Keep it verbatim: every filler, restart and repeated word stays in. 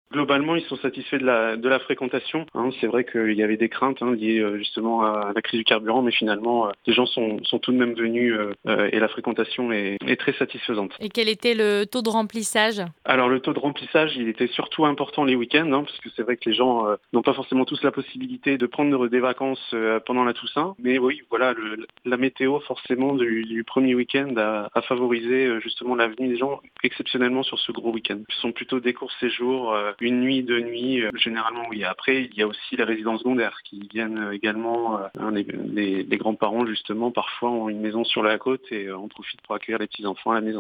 Globalement, ils sont satisfaits de la, de la fréquentation. Hein. C'est vrai qu'il y avait des craintes hein, liées euh, justement à la crise du carburant, mais finalement, euh, les gens sont, sont tout de même venus euh, euh, et la fréquentation est, est très satisfaisante. Et quel était le taux de remplissage? Alors le taux de remplissage, il était surtout important les week-ends, hein, parce que c'est vrai que les gens euh, n'ont pas forcément tous la possibilité de prendre des vacances euh, pendant la Toussaint. Mais oui, voilà, le, la météo forcément du, du premier week-end a, a favorisé euh, justement la venue des gens exceptionnellement sur ce gros week-end. Ce sont plutôt des courts séjours, euh, une nuit, deux nuits, euh, généralement oui. Après, il y a aussi les résidences secondaires qui viennent euh, également. Euh, hein, les, les, les grands-parents justement parfois ont une maison sur la côte et euh, en profitent pour accueillir les petits-enfants à la maison.